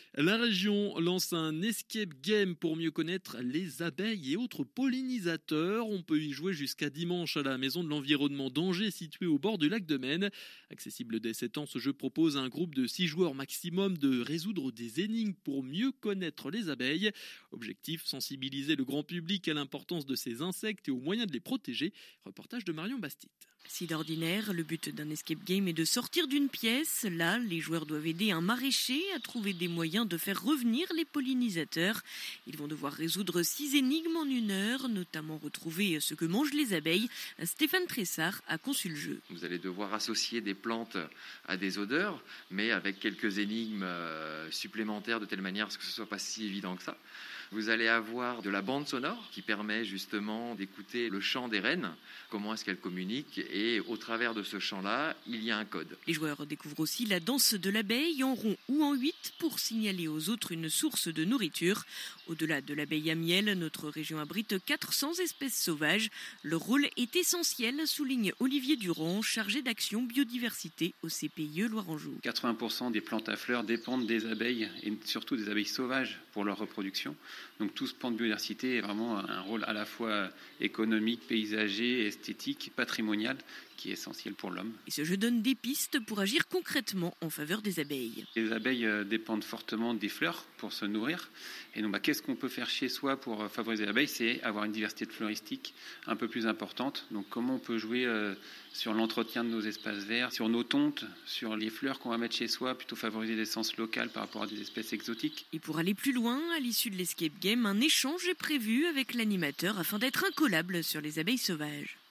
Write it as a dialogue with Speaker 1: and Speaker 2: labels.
Speaker 1: La région lance un escape game pour mieux connaître les abeilles et autres pollinisateurs. On peut y jouer jusqu'à dimanche à la Maison de l'Environnement d'Angers, située au bord du lac de Maine. Accessible dès 7 ans, ce jeu propose à un groupe de 6 joueurs maximum de résoudre des énigmes pour mieux connaître les abeilles. Objectif, sensibiliser le grand public à l'importance de ces insectes et aux moyens de les protéger. Reportage de Marion Bastide.
Speaker 2: Si d'ordinaire, le but d'un escape game est de sortir d'une pièce, là, les joueurs doivent aider un maraîcher à trouver des moyens de faire revenir les pollinisateurs. Ils vont devoir résoudre 6 énigmes en 1 heure, notamment retrouver ce que mangent les abeilles. Stéphane Tressard a conçu le jeu.
Speaker 3: Vous allez devoir associer des plantes à des odeurs, mais avec quelques énigmes supplémentaires de telle manière que ce ne soit pas si évident que ça. Vous allez avoir de la bande sonore qui permet justement d'écouter le chant des reines, comment est-ce qu'elles communiquent, et au travers de ce chant-là, il y a un code.
Speaker 2: Les joueurs découvrent aussi la danse de l'abeille en rond ou en 8 pour signaler aux autres une source de nourriture. Au-delà de l'abeille à miel, notre région abrite 400 espèces sauvages. Leur rôle est essentiel, souligne Olivier Durand, chargé d'action biodiversité au CPIE Loire-Anjou.
Speaker 4: 80% des plantes à fleurs dépendent des abeilles, et surtout des abeilles sauvages pour leur reproduction. Donc tout ce pan de biodiversité est vraiment un rôle à la fois économique, paysager, esthétique, patrimonial, qui est essentiel pour l'homme.
Speaker 2: Et ce jeu donne des pistes pour agir concrètement en faveur des abeilles.
Speaker 4: Les abeilles dépendent fortement des fleurs pour se nourrir. Et donc qu'est-ce qu'on peut faire chez soi pour favoriser l'abeille ? C'est avoir une diversité de fleuristique un peu plus importante. Donc comment on peut jouer sur l'entretien de nos espaces verts, sur nos tontes, sur les fleurs qu'on va mettre chez soi, plutôt favoriser l'essence locale par rapport à des espèces exotiques.
Speaker 2: Et pour aller plus loin, à l'issue de l'escape game, un échange est prévu avec l'animateur afin d'être incollable sur les abeilles sauvages.